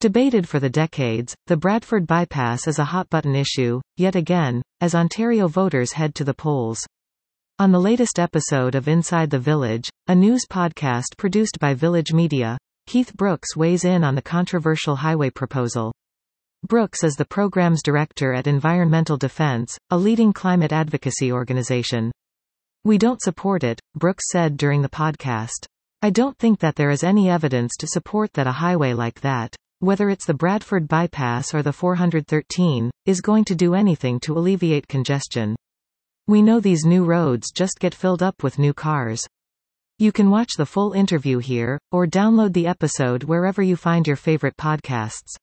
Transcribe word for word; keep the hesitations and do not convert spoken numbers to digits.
Debated for the decades, the Bradford bypass is a hot-button issue, yet again, as Ontario voters head to the polls. On the latest episode of Inside the Village, a news podcast produced by Village Media, Keith Brooks weighs in on the controversial highway proposal. Brooks is the program's director at Environmental Defense, a leading climate advocacy organization. "We don't support it," Brooks said during the podcast. "I don't think that there is any evidence to support that a highway like that, whether it's the Bradford bypass or the four thirteen, is going to do anything to alleviate congestion. We know these new roads just get filled up with new cars." You can watch the full interview here, or download the episode wherever you find your favorite podcasts.